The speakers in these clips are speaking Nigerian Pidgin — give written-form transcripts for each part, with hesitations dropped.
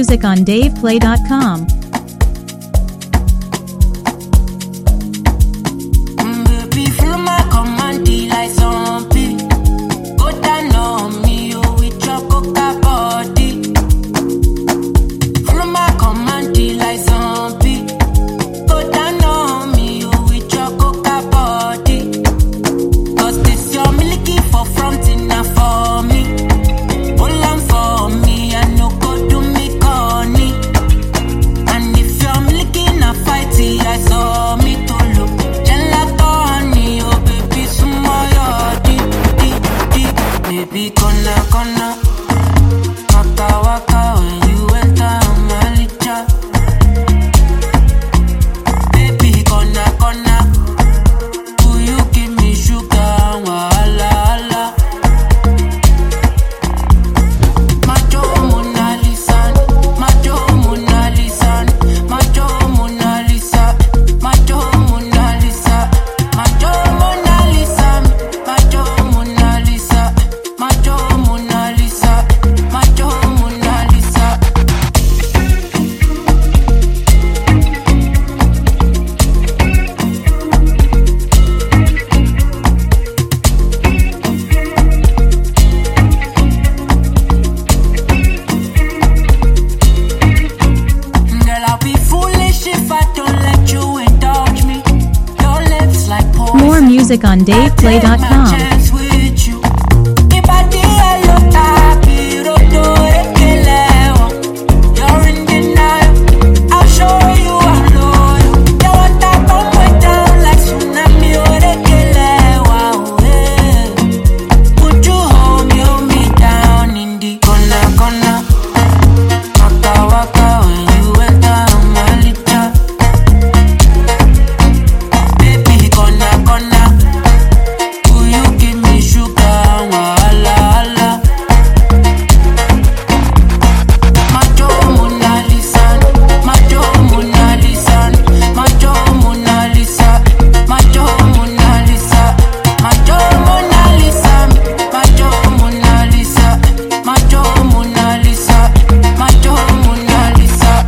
music on DavePlay.com. Baby, feel my command, like zombie. Go down on me, oh, with your coca body. Feel my command, like zombie. Go down on me, oh, with your coca body. Cause this your milky for front enough for me. Hold on for me, I no go do me corny. And if you're milky na fighty, I saw me to look. Gelato honey, oh baby, sumoyo di. Baby, gonna waka waka when you enter Malicha. Baby, gonna will you give me sugar, wahala. Macho Mona Lisa, Macho Mona Lisa, Macho Mona Lisa, Macho Mona Lisa, Macho Mona Lisa, Macho Mona Lisa, Macho Mona Lisa, Macho Mona Lisa. Girl, I'll be foolish if I don't let you indulge me. Your lips like poison. More music on I take my DavePlay.com. chance with you. If I did look happy, you're in denial. I'll show you I'm loyal. You want that bomb way down like tsunami, wow, yeah. Would you hold me down in the corner? Waka waka when you enter Malicha. Baby, gonna will you give me sugar, wahala. Macho Mona Lisa, Macho Mona Lisa, Macho Mona Lisa, Macho Mona Lisa, Macho Mona Lisa, Macho Mona Lisa, Macho Mona Lisa, Macho Mona Lisa.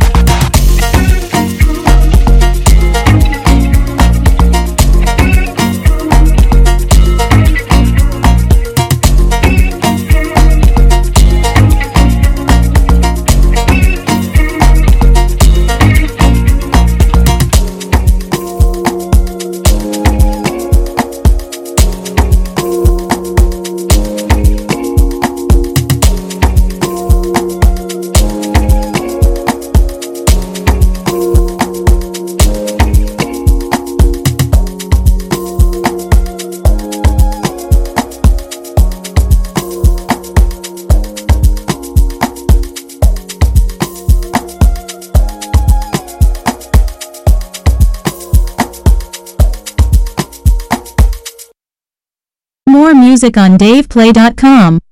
More music on DavePlay.com.